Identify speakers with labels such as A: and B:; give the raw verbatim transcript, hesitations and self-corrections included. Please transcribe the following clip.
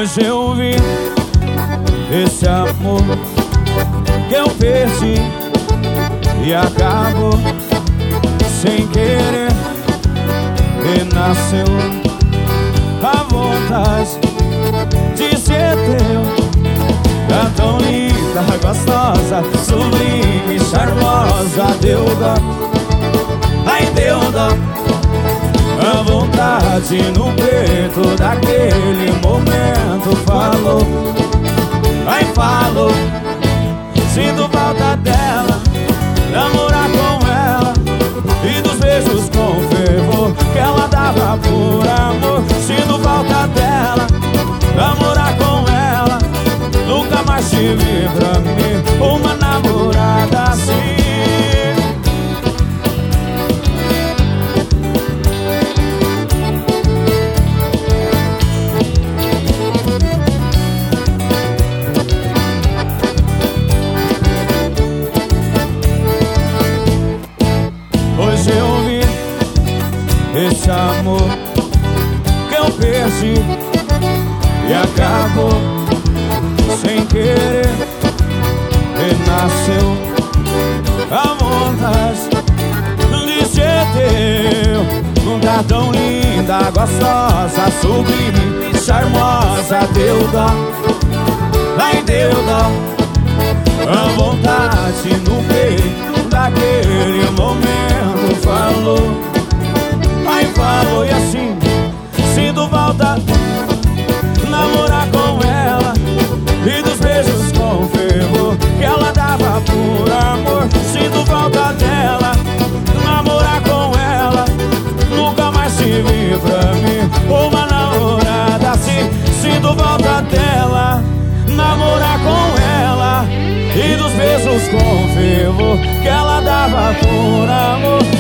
A: Hoje eu vi esse amor que eu perdi e acabou sem querer. Renasceu a vontade de ser teu. Tá tão linda, gostosa, sublime, charmosa. Deu dó, ai deu dó. A vontade no peito daquele momento falou, ai falou. Sinto falta dela, namorar com ela e dos beijos com fervor que ela dava por amor. Sinto falta dela, namorar com ela. Nunca mais tive pra mim uma namorada assim. Hoje eu vi esse amor que eu perdi e acabou sem querer. Renasceu a vontade de ser teu. Nunca tão linda, gostosa, sublime, charmosa. Deu dó, ai deu dó. A vontade no peito daquele momento falou, ai falou. E assim, sinto falta namorar com ela e dos beijos com fervor que ela dava por amor. Sinto falta dela, namorar com ela. Nunca mais tive pra mim uma namorada assim. Sinto falta dela, namorar com ela e dos beijos com fervor que ela dava por amor.